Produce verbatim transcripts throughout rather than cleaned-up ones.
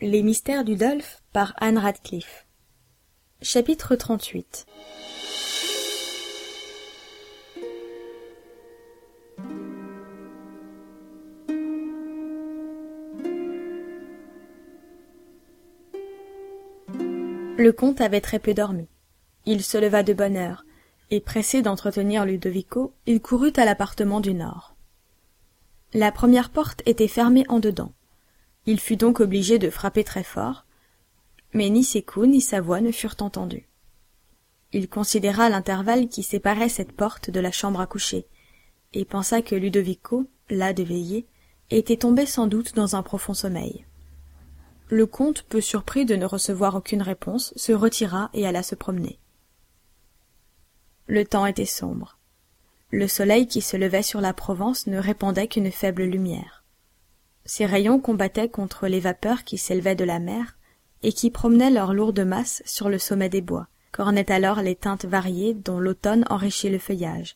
Les mystères du Dolphe par Anne Radcliffe. Chapitre trente-huit. Le comte avait très peu dormi. Il se leva de bonne heure, et pressé d'entretenir Ludovico, il courut à l'appartement du nord. La première porte était fermée en dedans. Il fut donc obligé de frapper très fort, mais ni ses coups ni sa voix ne furent entendus. Il considéra l'intervalle qui séparait cette porte de la chambre à coucher, et pensa que Ludovico, las de veiller, était tombé sans doute dans un profond sommeil. Le comte, peu surpris de ne recevoir aucune réponse, se retira et alla se promener. Le temps était sombre. Le soleil qui se levait sur la Provence ne répandait qu'une faible lumière. Ses rayons combattaient contre les vapeurs qui s'élevaient de la mer et qui promenaient leurs lourdes masses sur le sommet des bois, qu'ornaient alors les teintes variées dont l'automne enrichit le feuillage.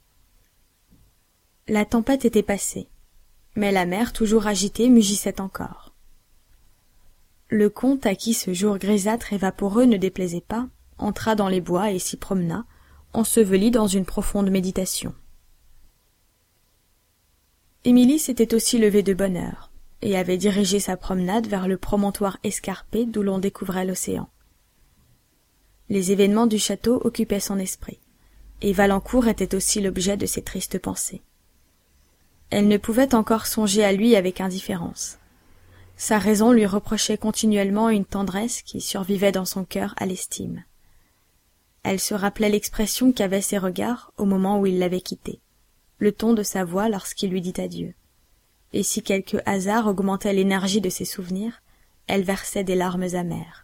La tempête était passée, mais la mer, toujours agitée, mugissait encore. Le comte, à qui ce jour grisâtre et vaporeux ne déplaisait pas, entra dans les bois et s'y promena, enseveli dans une profonde méditation. Émilie s'était aussi levée de bonne heure, et avait dirigé sa promenade vers le promontoire escarpé d'où l'on découvrait l'océan. Les événements du château occupaient son esprit, et Valancourt était aussi l'objet de ses tristes pensées. Elle ne pouvait encore songer à lui avec indifférence. Sa raison lui reprochait continuellement une tendresse qui survivait dans son cœur à l'estime. Elle se rappelait l'expression qu'avaient ses regards au moment où il l'avait quitté, le ton de sa voix lorsqu'il lui dit adieu. Et si quelque hasard augmentait l'énergie de ses souvenirs, elle versait des larmes amères.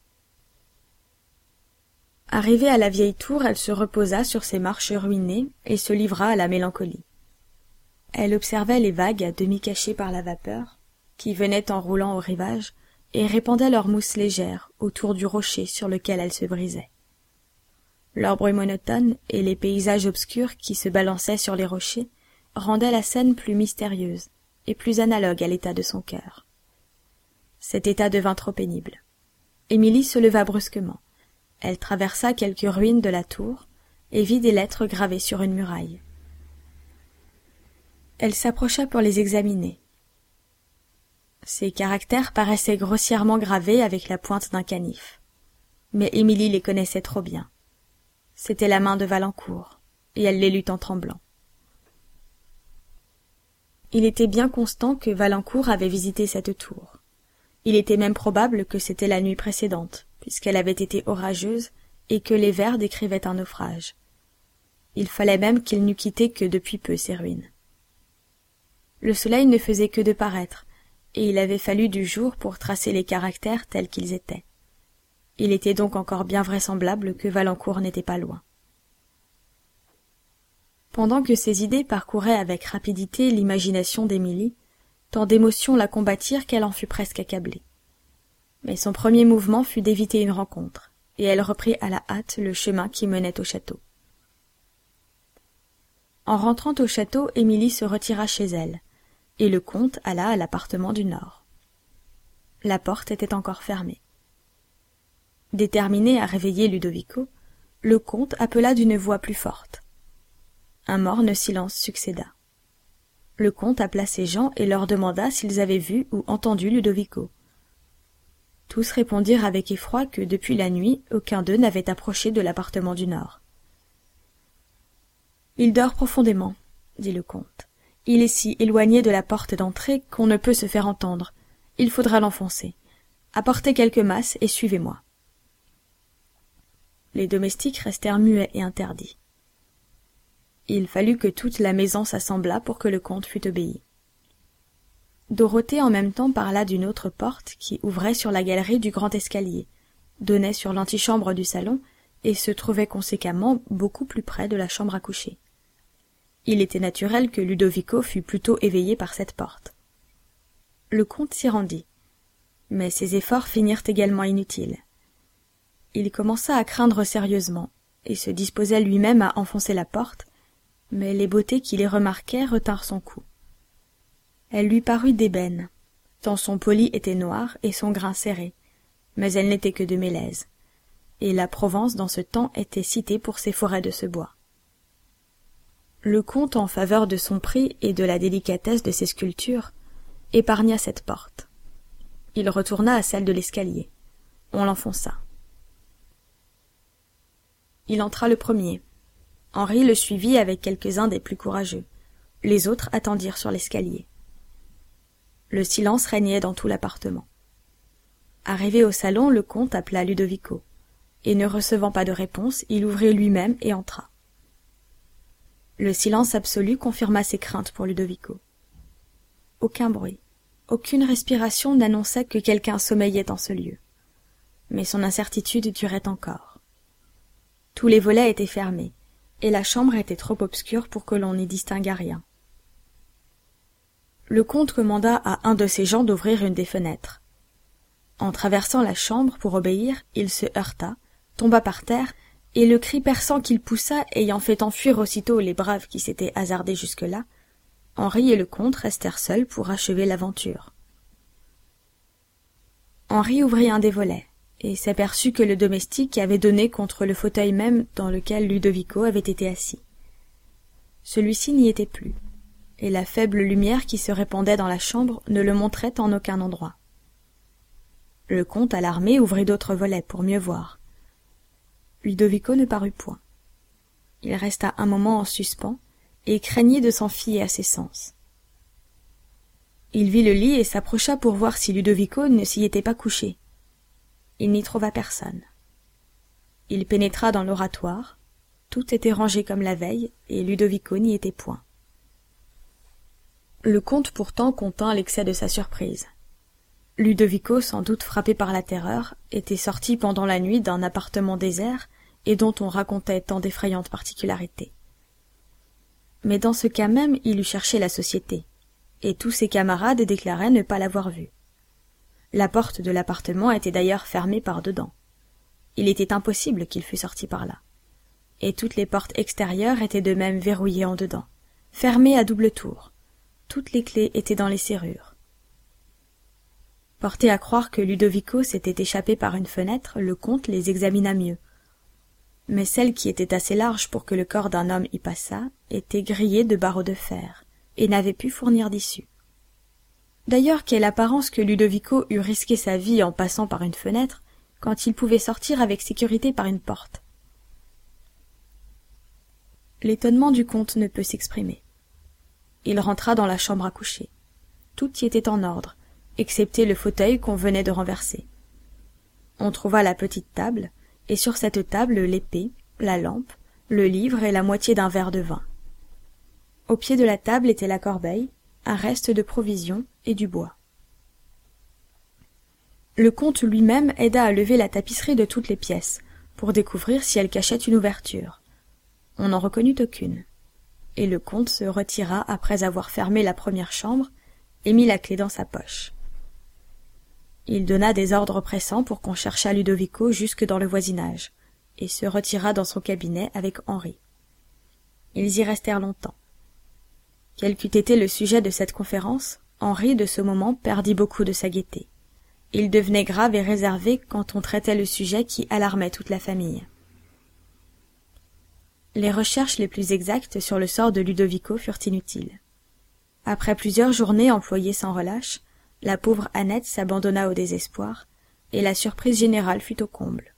Arrivée à la vieille tour, elle se reposa sur ses marches ruinées et se livra à la mélancolie. Elle observait les vagues à demi cachées par la vapeur, qui venaient en roulant au rivage et répandaient leur mousse légère autour du rocher sur lequel elle se brisait. Leur bruit monotone et les paysages obscurs qui se balançaient sur les rochers rendaient la scène plus mystérieuse et plus analogue à l'état de son cœur. Cet état devint trop pénible. Émilie se leva brusquement. Elle traversa quelques ruines de la tour et vit des lettres gravées sur une muraille. Elle s'approcha pour les examiner. Ces caractères paraissaient grossièrement gravés avec la pointe d'un canif. Mais Émilie les connaissait trop bien. C'était la main de Valancourt, et elle les lut en tremblant. Il était bien constant que Valancourt avait visité cette tour. Il était même probable que c'était la nuit précédente, puisqu'elle avait été orageuse et que les vers décrivaient un naufrage. Il fallait même qu'il n'eût quitté que depuis peu ces ruines. Le soleil ne faisait que de paraître, et il avait fallu du jour pour tracer les caractères tels qu'ils étaient. Il était donc encore bien vraisemblable que Valancourt n'était pas loin. Pendant que ces idées parcouraient avec rapidité l'imagination d'Émilie, tant d'émotions la combattirent qu'elle en fut presque accablée. Mais son premier mouvement fut d'éviter une rencontre, et elle reprit à la hâte le chemin qui menait au château. En rentrant au château, Émilie se retira chez elle, et le comte alla à l'appartement du nord. La porte était encore fermée. Déterminé à réveiller Ludovico, le comte appela d'une voix plus forte. Un morne silence succéda. Le comte appela ses gens et leur demanda s'ils avaient vu ou entendu Ludovico. Tous répondirent avec effroi que depuis la nuit, aucun d'eux n'avait approché de l'appartement du nord. « Il dort profondément, » dit le comte. « Il est si éloigné de la porte d'entrée qu'on ne peut se faire entendre. Il faudra l'enfoncer. Apportez quelques masses et suivez-moi. » Les domestiques restèrent muets et interdits. Il fallut que toute la maison s'assemblât pour que le comte fût obéi. Dorothée en même temps parla d'une autre porte qui ouvrait sur la galerie du grand escalier, donnait sur l'antichambre du salon et se trouvait conséquemment beaucoup plus près de la chambre à coucher. Il était naturel que Ludovico fût plutôt éveillé par cette porte. Le comte s'y rendit, mais ses efforts finirent également inutiles. Il commença à craindre sérieusement, et se disposait lui-même à enfoncer la porte, mais les beautés qui les remarquaient retinrent son cou. Elle lui parut d'ébène, tant son poli était noir et son grain serré, mais elle n'était que de mélèze, et la Provence dans ce temps était citée pour ses forêts de ce bois. Le comte, en faveur de son prix et de la délicatesse de ses sculptures, épargna cette porte. Il retourna à celle de l'escalier. On l'enfonça. Il entra le premier. Henri le suivit avec quelques-uns des plus courageux. Les autres attendirent sur l'escalier. Le silence régnait dans tout l'appartement. Arrivé au salon, le comte appela Ludovico, et ne recevant pas de réponse, il ouvrit lui-même et entra. Le silence absolu confirma ses craintes pour Ludovico. Aucun bruit, aucune respiration n'annonçait que quelqu'un sommeillait en ce lieu. Mais son incertitude durait encore. Tous les volets étaient fermés, et la chambre était trop obscure pour que l'on n'y distinguât rien. Le comte commanda à un de ses gens d'ouvrir une des fenêtres. En traversant la chambre pour obéir, il se heurta, tomba par terre, et le cri perçant qu'il poussa ayant fait enfuir aussitôt les braves qui s'étaient hasardés jusque-là, Henri et le comte restèrent seuls pour achever l'aventure. Henri ouvrit un des volets, et s'aperçut que le domestique avait donné contre le fauteuil même dans lequel Ludovico avait été assis. Celui-ci n'y était plus, et la faible lumière qui se répandait dans la chambre ne le montrait en aucun endroit. Le comte, alarmé, ouvrit d'autres volets pour mieux voir. Ludovico ne parut point. Il resta un moment en suspens, et craignit de s'en fier à ses sens. Il vit le lit et s'approcha pour voir si Ludovico ne s'y était pas couché. Il n'y trouva personne. Il pénétra dans l'oratoire. Tout était rangé comme la veille, et Ludovico n'y était point. Le comte pourtant contint l'excès de sa surprise. Ludovico, sans doute frappé par la terreur, était sorti pendant la nuit d'un appartement désert et dont on racontait tant d'effrayantes particularités. Mais dans ce cas même, il eût cherché la société, et tous ses camarades déclaraient ne pas l'avoir vu. La porte de l'appartement était d'ailleurs fermée par dedans. Il était impossible qu'il fût sorti par là. Et toutes les portes extérieures étaient de même verrouillées en dedans, fermées à double tour. Toutes les clés étaient dans les serrures. Porté à croire que Ludovico s'était échappé par une fenêtre, le comte les examina mieux. Mais celle qui était assez large pour que le corps d'un homme y passât était grillée de barreaux de fer, et n'avait pu fournir d'issue. D'ailleurs, quelle apparence que Ludovico eût risqué sa vie en passant par une fenêtre, quand il pouvait sortir avec sécurité par une porte. L'étonnement du comte ne peut s'exprimer. Il rentra dans la chambre à coucher. Tout y était en ordre, excepté le fauteuil qu'on venait de renverser. On trouva la petite table, et sur cette table l'épée, la lampe, le livre et la moitié d'un verre de vin. Au pied de la table était la corbeille, un reste de provisions et du bois. Le comte lui-même aida à lever la tapisserie de toutes les pièces, pour découvrir si elle cachait une ouverture. On n'en reconnut aucune, et le comte se retira après avoir fermé la première chambre et mis la clé dans sa poche. Il donna des ordres pressants pour qu'on cherchât Ludovico jusque dans le voisinage, et se retira dans son cabinet avec Henri. Ils y restèrent longtemps. Quel qu'eût été le sujet de cette conférence, Henri, de ce moment, perdit beaucoup de sa gaieté. Il devenait grave et réservé quand on traitait le sujet qui alarmait toute la famille. Les recherches les plus exactes sur le sort de Ludovico furent inutiles. Après plusieurs journées employées sans relâche, la pauvre Annette s'abandonna au désespoir, et la surprise générale fut au comble.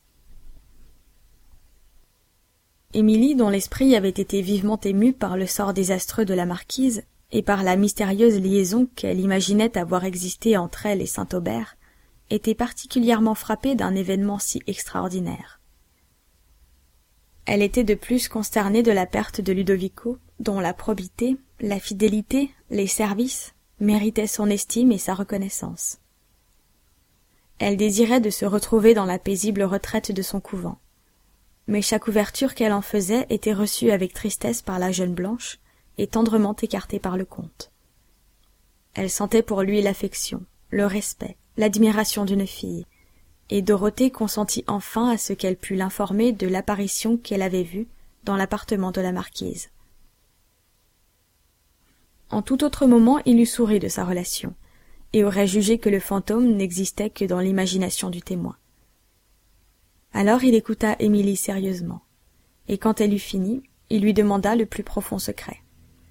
Émilie, dont l'esprit avait été vivement ému par le sort désastreux de la marquise, et par la mystérieuse liaison qu'elle imaginait avoir existé entre elle et Saint-Aubert, était particulièrement frappée d'un événement si extraordinaire. Elle était de plus consternée de la perte de Ludovico, dont la probité, la fidélité, les services méritaient son estime et sa reconnaissance. Elle désirait de se retrouver dans la paisible retraite de son couvent. Mais chaque ouverture qu'elle en faisait était reçue avec tristesse par la jeune Blanche et tendrement écartée par le comte. Elle sentait pour lui l'affection, le respect, l'admiration d'une fille, et Dorothée consentit enfin à ce qu'elle pût l'informer de l'apparition qu'elle avait vue dans l'appartement de la marquise. En tout autre moment il eût souri de sa relation, et aurait jugé que le fantôme n'existait que dans l'imagination du témoin. Alors il écouta Émilie sérieusement, et quand elle eut fini, il lui demanda le plus profond secret.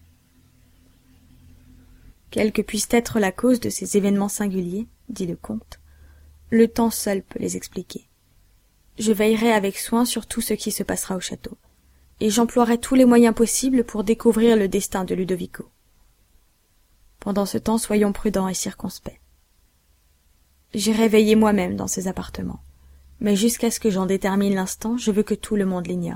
« Quelle que puisse être la cause de ces événements singuliers, dit le comte, le temps seul peut les expliquer. Je veillerai avec soin sur tout ce qui se passera au château, et j'emploierai tous les moyens possibles pour découvrir le destin de Ludovico. Pendant ce temps, soyons prudents et circonspects. J'irai veiller moi-même dans ses appartements, mais jusqu'à ce que j'en détermine l'instant, je veux que tout le monde l'ignore. »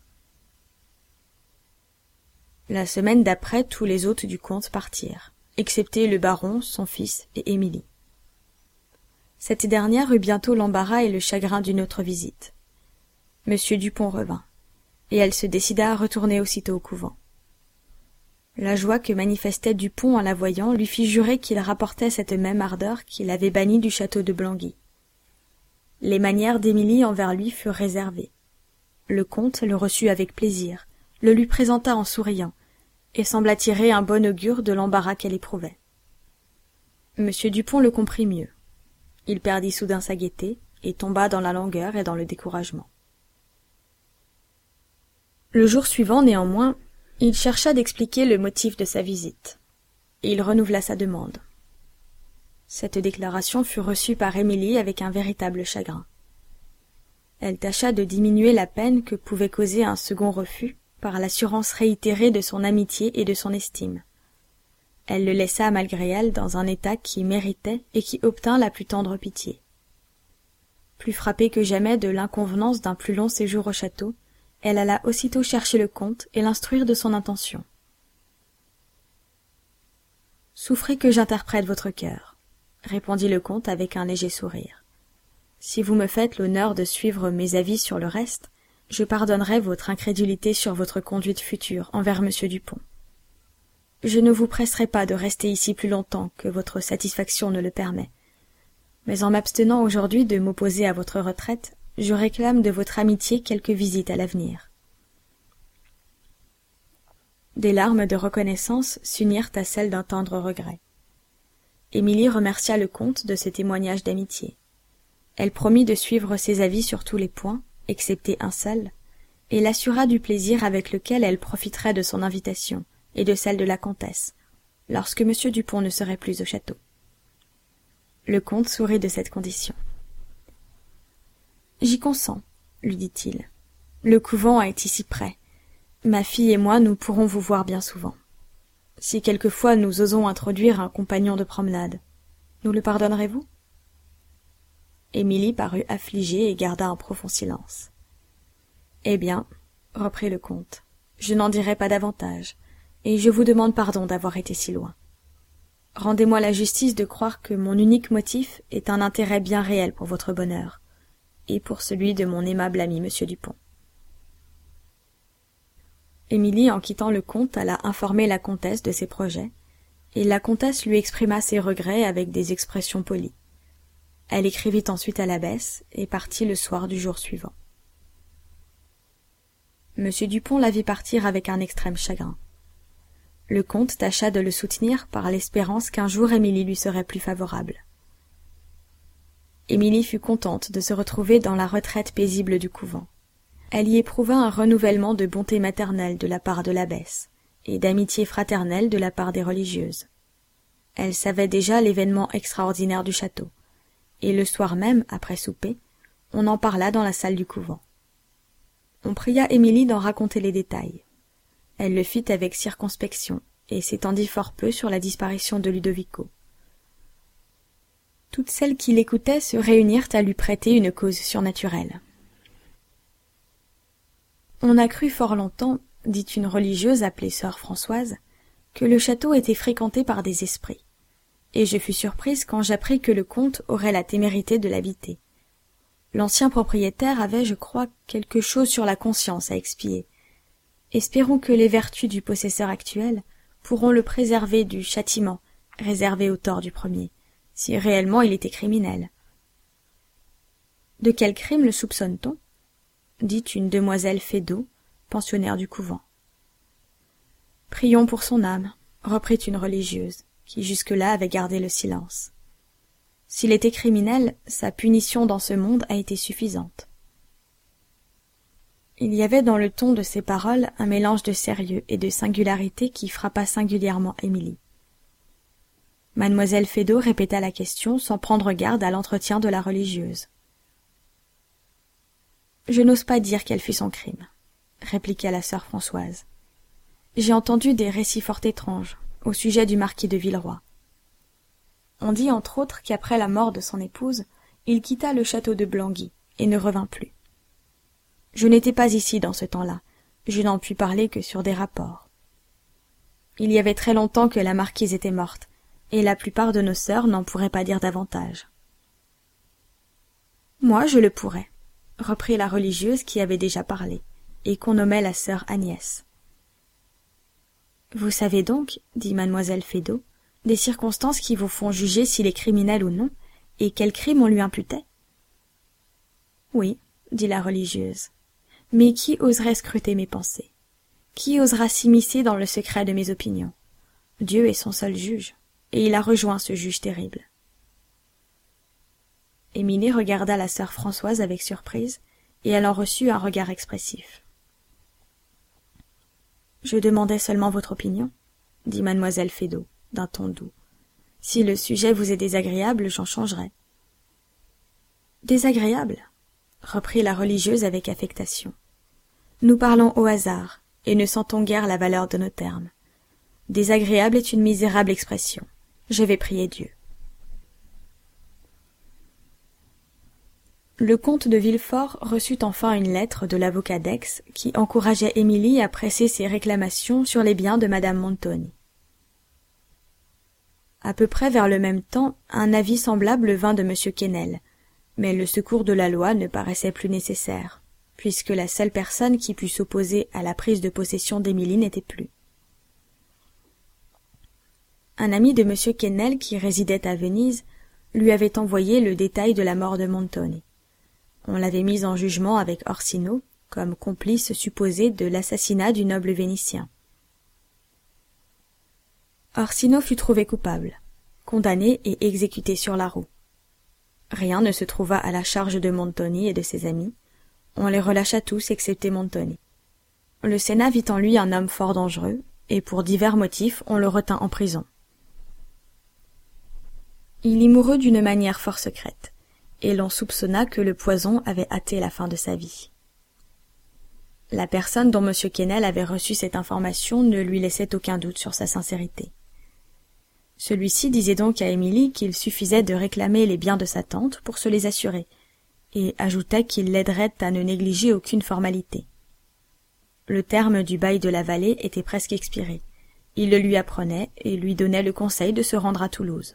La semaine d'après, tous les hôtes du comte partirent, excepté le baron, son fils et Émilie. Cette dernière eut bientôt l'embarras et le chagrin d'une autre visite. Monsieur Dupont revint, et elle se décida à retourner aussitôt au couvent. La joie que manifestait Dupont en la voyant lui fit jurer qu'il rapportait cette même ardeur qui l'avait banni du château de Blangy. Les manières d'Émilie envers lui furent réservées. Le comte le reçut avec plaisir, le lui présenta en souriant, et sembla tirer un bon augure de l'embarras qu'elle éprouvait. Monsieur Dupont le comprit mieux. Il perdit soudain sa gaieté, et tomba dans la langueur et dans le découragement. Le jour suivant, néanmoins, il chercha d'expliquer le motif de sa visite, et il renouvela sa demande. Cette déclaration fut reçue par Émilie avec un véritable chagrin. Elle tâcha de diminuer la peine que pouvait causer un second refus par l'assurance réitérée de son amitié et de son estime. Elle le laissa malgré elle dans un état qui méritait et qui obtint la plus tendre pitié. Plus frappée que jamais de l'inconvenance d'un plus long séjour au château, elle alla aussitôt chercher le comte et l'instruire de son intention. « Souffrez que j'interprète votre cœur, » répondit le comte avec un léger sourire. « Si vous me faites l'honneur de suivre mes avis sur le reste, je pardonnerai votre incrédulité sur votre conduite future envers monsieur Dupont. Je ne vous presserai pas de rester ici plus longtemps que votre satisfaction ne le permet, mais en m'abstenant aujourd'hui de m'opposer à votre retraite, je réclame de votre amitié quelques visites à l'avenir. » Des larmes de reconnaissance s'unirent à celles d'un tendre regret. Émilie remercia le comte de ce témoignage d'amitié. Elle promit de suivre ses avis sur tous les points, excepté un seul, et l'assura du plaisir avec lequel elle profiterait de son invitation et de celle de la comtesse, lorsque monsieur Dupont ne serait plus au château. Le comte sourit de cette condition. « J'y consens, » lui dit-il. « Le couvent est ici près. Ma fille et moi, nous pourrons vous voir bien souvent. Si quelquefois nous osons introduire un compagnon de promenade, nous le pardonnerez-vous » Émilie parut affligée et garda un profond silence. « Eh bien, » reprit le comte, « je n'en dirai pas davantage, et je vous demande pardon d'avoir été si loin. Rendez-moi la justice de croire que mon unique motif est un intérêt bien réel pour votre bonheur, et pour celui de mon aimable ami monsieur Dupont. » Émilie, en quittant le comte, alla informer la comtesse de ses projets, et la comtesse lui exprima ses regrets avec des expressions polies. Elle écrivit ensuite à l'abbesse, et partit le soir du jour suivant. Monsieur Dupont la vit partir avec un extrême chagrin. Le comte tâcha de le soutenir par l'espérance qu'un jour Émilie lui serait plus favorable. Émilie fut contente de se retrouver dans la retraite paisible du couvent. Elle y éprouva un renouvellement de bonté maternelle de la part de l'abbesse, et d'amitié fraternelle de la part des religieuses. Elle savait déjà l'événement extraordinaire du château, et le soir même, après souper, on en parla dans la salle du couvent. On pria Émilie d'en raconter les détails. Elle le fit avec circonspection, et s'étendit fort peu sur la disparition de Ludovico. Toutes celles qui l'écoutaient se réunirent à lui prêter une cause surnaturelle. On a cru fort longtemps, dit une religieuse appelée sœur Françoise, que le château était fréquenté par des esprits, et je fus surprise quand j'appris que le comte aurait la témérité de l'habiter. L'ancien propriétaire avait, je crois, quelque chose sur la conscience à expier. Espérons que les vertus du possesseur actuel pourront le préserver du châtiment réservé au tort du premier, si réellement il était criminel. De quel crime le soupçonne-t-on ? Dit une demoiselle Feydeau, pensionnaire du couvent. Prions pour son âme, reprit une religieuse, qui jusque-là avait gardé le silence. S'il était criminel, sa punition dans ce monde a été suffisante. Il y avait dans le ton de ses paroles un mélange de sérieux et de singularité qui frappa singulièrement Émilie. Mademoiselle Feydeau répéta la question sans prendre garde à l'entretien de la religieuse. « Je n'ose pas dire quel fut son crime, » répliqua la sœur Françoise. « J'ai entendu des récits fort étranges au sujet du marquis de Villeroy. On dit entre autres qu'après la mort de son épouse, il quitta le château de Blangy et ne revint plus. Je n'étais pas ici dans ce temps-là, je n'en puis parler que sur des rapports. Il y avait très longtemps que la marquise était morte, et la plupart de nos sœurs n'en pourraient pas dire davantage. « Moi, je le pourrais, » reprit la religieuse qui avait déjà parlé, et qu'on nommait la sœur Agnès. « Vous savez donc, dit mademoiselle Feydeau, des circonstances qui vous font juger s'il est criminel ou non, et quel crime on lui imputait? »« Oui, dit la religieuse, mais qui oserait scruter mes pensées? Qui osera s'immiscer dans le secret de mes opinions? Dieu est son seul juge, et il a rejoint ce juge terrible. » Émilie regarda la sœur Françoise avec surprise, et elle en reçut un regard expressif. « Je demandais seulement votre opinion, » dit mademoiselle Feydeau, d'un ton doux. « Si le sujet vous est désagréable, j'en changerai. »« Désagréable ?» reprit la religieuse avec affectation. « Nous parlons au hasard, et ne sentons guère la valeur de nos termes. Désagréable est une misérable expression. Je vais prier Dieu. » Le comte de Villefort reçut enfin une lettre de l'avocat d'Aix qui encourageait Émilie à presser ses réclamations sur les biens de madame Montoni. À peu près vers le même temps, un avis semblable vint de monsieur Quesnel, mais le secours de la loi ne paraissait plus nécessaire, puisque la seule personne qui pût s'opposer à la prise de possession d'Émilie n'était plus. Un ami de monsieur Quesnel, qui résidait à Venise, lui avait envoyé le détail de la mort de Montoni. On l'avait mis en jugement avec Orsino, comme complice supposé de l'assassinat du noble Vénitien. Orsino fut trouvé coupable, condamné et exécuté sur la roue. Rien ne se trouva à la charge de Montoni et de ses amis. On les relâcha tous excepté Montoni. Le Sénat vit en lui un homme fort dangereux, et pour divers motifs on le retint en prison. Il y mourut d'une manière fort secrète, et l'on soupçonna que le poison avait hâté la fin de sa vie. La personne dont M. Quesnel avait reçu cette information ne lui laissait aucun doute sur sa sincérité. Celui-ci disait donc à Émilie qu'il suffisait de réclamer les biens de sa tante pour se les assurer, et ajoutait qu'il l'aiderait à ne négliger aucune formalité. Le terme du bail de la vallée était presque expiré. Il le lui apprenait et lui donnait le conseil de se rendre à Toulouse.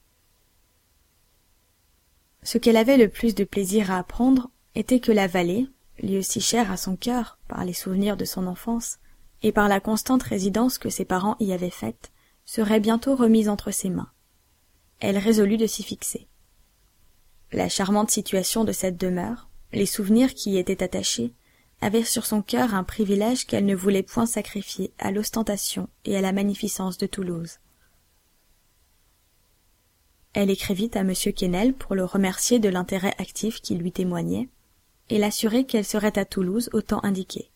Ce qu'elle avait le plus de plaisir à apprendre était que la vallée, lieu si cher à son cœur par les souvenirs de son enfance et par la constante résidence que ses parents y avaient faite, serait bientôt remise entre ses mains. Elle résolut de s'y fixer. La charmante situation de cette demeure, les souvenirs qui y étaient attachés, avaient sur son cœur un privilège qu'elle ne voulait point sacrifier à l'ostentation et à la magnificence de Toulouse. Elle écrivit à M. Quesnel pour le remercier de l'intérêt actif qu'il lui témoignait, et l'assurer qu'elle serait à Toulouse au temps indiqué.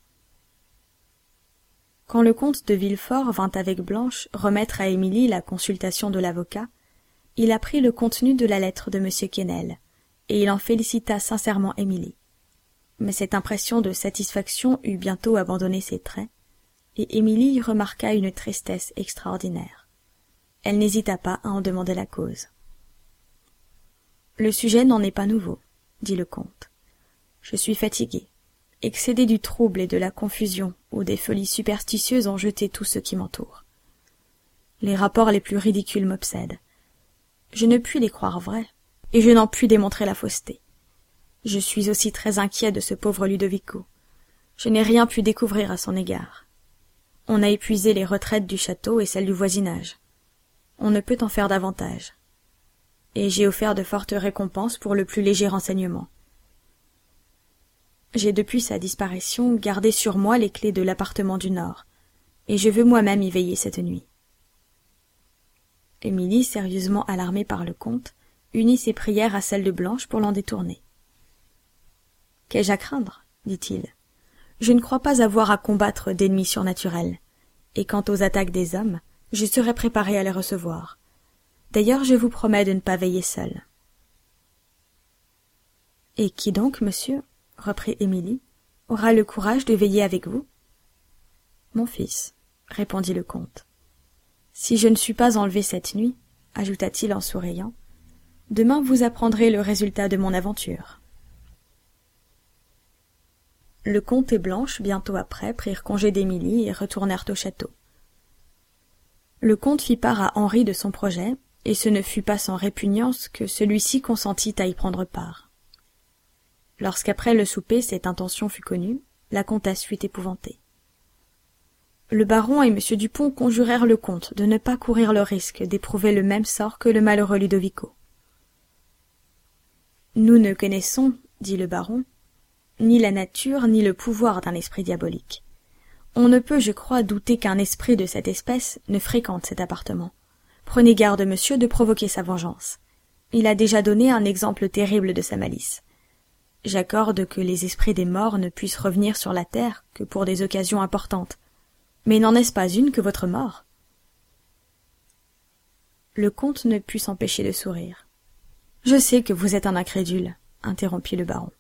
Quand le comte de Villefort vint avec Blanche remettre à Émilie la consultation de l'avocat, il apprit le contenu de la lettre de M. Quesnel, et il en félicita sincèrement Émilie. Mais cette impression de satisfaction eut bientôt abandonné ses traits, et Émilie y remarqua une tristesse extraordinaire. Elle n'hésita pas à en demander la cause. « Le sujet n'en est pas nouveau, » dit le comte. « Je suis fatigué, excédé du trouble et de la confusion où des folies superstitieuses ont jeté tout ce qui m'entoure. Les rapports les plus ridicules m'obsèdent. Je ne puis les croire vrais, et je n'en puis démontrer la fausseté. Je suis aussi très inquiet de ce pauvre Ludovico. Je n'ai rien pu découvrir à son égard. On a épuisé les retraites du château et celles du voisinage. On ne peut en faire davantage. Et j'ai offert de fortes récompenses pour le plus léger renseignement. J'ai depuis sa disparition gardé sur moi les clés de l'appartement du Nord, et je veux moi-même y veiller cette nuit. Émilie, sérieusement alarmée par le comte, unit ses prières à celles de Blanche pour l'en détourner. « Qu'ai-je à craindre ?» dit-il. « Je ne crois pas avoir à combattre d'ennemis surnaturels, et quant aux attaques des hommes, je serai préparé à les recevoir. D'ailleurs, je vous promets de ne pas veiller seul. »« Et qui donc, monsieur, » reprit Émilie, « aura le courage de veiller avec vous ?»« Mon fils, » répondit le comte. « Si je ne suis pas enlevé cette nuit, » ajouta-t-il en souriant, « demain vous apprendrez le résultat de mon aventure. » Le comte et Blanche, bientôt après, prirent congé d'Émilie et retournèrent au château. Le comte fit part à Henri de son projet, et ce ne fut pas sans répugnance que celui-ci consentit à y prendre part. Lorsqu'après le souper cette intention fut connue, la comtesse fut épouvantée. Le baron et monsieur Dupont conjurèrent le comte de ne pas courir le risque d'éprouver le même sort que le malheureux Ludovico. « Nous ne connaissons, dit le baron, ni la nature ni le pouvoir d'un esprit diabolique. On ne peut, je crois, douter qu'un esprit de cette espèce ne fréquente cet appartement. Prenez garde, monsieur, de provoquer sa vengeance. Il a déjà donné un exemple terrible de sa malice. J'accorde que les esprits des morts ne puissent revenir sur la terre que pour des occasions importantes. Mais n'en est-ce pas une que votre mort ? » Le comte ne put s'empêcher de sourire. « Je sais que vous êtes un incrédule, » interrompit le baron.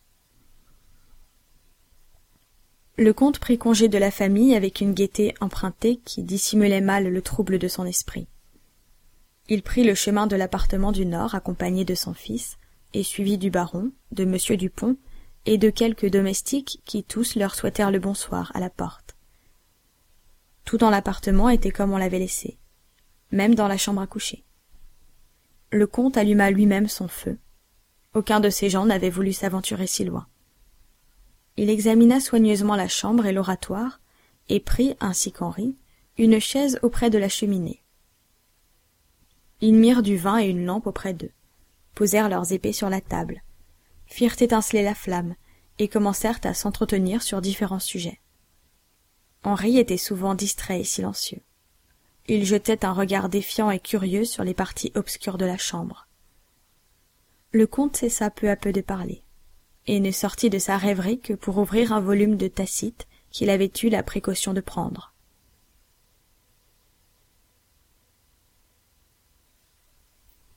Le comte prit congé de la famille avec une gaieté empruntée qui dissimulait mal le trouble de son esprit. Il prit le chemin de l'appartement du Nord accompagné de son fils, et suivi du baron, de monsieur Dupont, et de quelques domestiques qui tous leur souhaitèrent le bonsoir à la porte. Tout dans l'appartement était comme on l'avait laissé, même dans la chambre à coucher. Le comte alluma lui-même son feu. Aucun de ses gens n'avait voulu s'aventurer si loin. Il examina soigneusement la chambre et l'oratoire, et prit, ainsi qu'Henri, une chaise auprès de la cheminée. Ils mirent du vin et une lampe auprès d'eux, posèrent leurs épées sur la table, firent étinceler la flamme, et commencèrent à s'entretenir sur différents sujets. Henri était souvent distrait et silencieux. Il jetait un regard défiant et curieux sur les parties obscures de la chambre. Le comte cessa peu à peu de parler, et ne sortit de sa rêverie que pour ouvrir un volume de Tacite qu'il avait eu la précaution de prendre.